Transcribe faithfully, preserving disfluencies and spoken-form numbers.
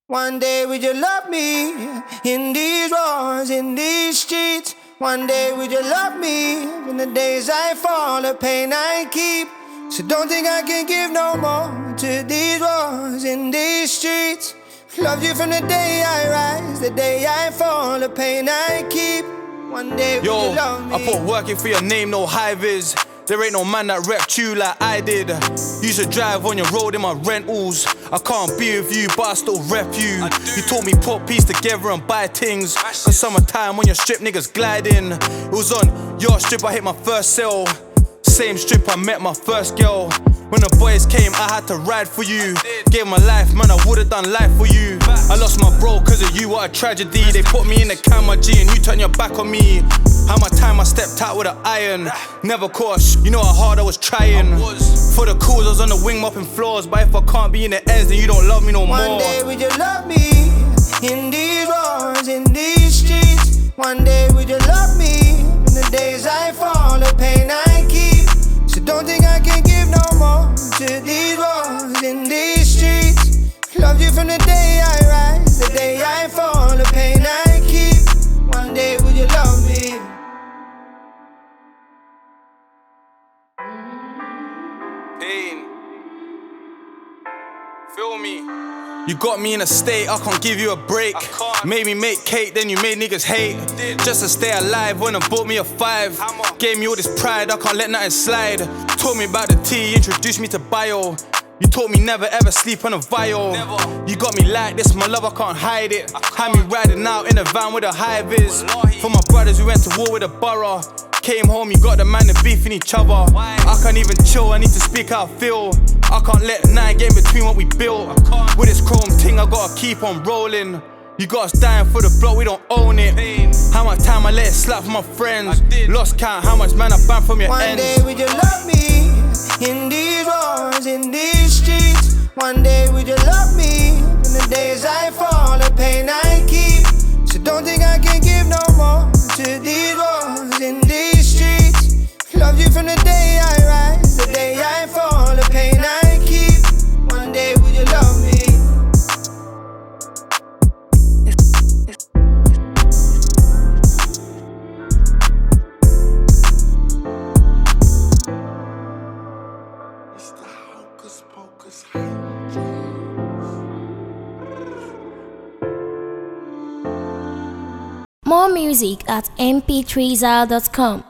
One day would you love me in these walls, in these streets? One day would you love me in the days I fall, the pain I keep? So don't think I can give no more to these walls, in these streets. Loved you from the day I rise, the day I fall, the pain I keep. One day would Yo, you love me? I put working for your name, no high vis. There ain't no man that repped you like I did. You should drive on your road in my rentals. I can't be with you, but I still rep you. You taught me put peace together and buy things. Cause summertime when your strip niggas gliding. It was on your strip I hit my first sale. Same strip I met my first girl. When the boys came, I had to ride for you. Gave my life, man, I would've done life for you. I lost my bro cause of you, what a tragedy. They put me in the camera G and you turned your back on me. How my time I stepped out with an iron. Never caught, you know how hard I was trying. For the cause, I was on the wing mopping floors. But if I can't be in the ends, then you don't love me no more. One day would you love me in these walls, in these streets? One day would you love me in the days I fall, the pain I keep? So don't think I can give no more to these walls, in these streets. Loved you from the day I rise, the day I fall, the pain I keep. One day would you love me? Pain. Feel me? You got me in a state, I can't give you a break. Made me make cake, then you made niggas hate. Just to stay alive, when I bought me a five. Gave me all this pride, I can't let nothing slide. Told me about the tea, introduced me to bio. You taught me never ever sleep on a vial. You got me like this, my love, I can't hide it. Had me riding out in a van with a high vis. For my brothers, we went to war with a borough. Came home, you got the man and beefing each other. I can't even chill, I need to speak how I feel. I can't let nine get in between what we built. With this chrome ting, I gotta keep on rolling. You got us dying for the block, we don't own it. How much time I let it slap for my friends. Lost count, how much man I banned from your One ends. day would you love me in these walls, in these streets? One day would you love me in the days I fall, the pain I keep? So don't think I can give no more to these walls, in these streets. Loved you from the day I rise, the day I fall, the pain I keep. One day would you love me? More music at m p three zal dot com.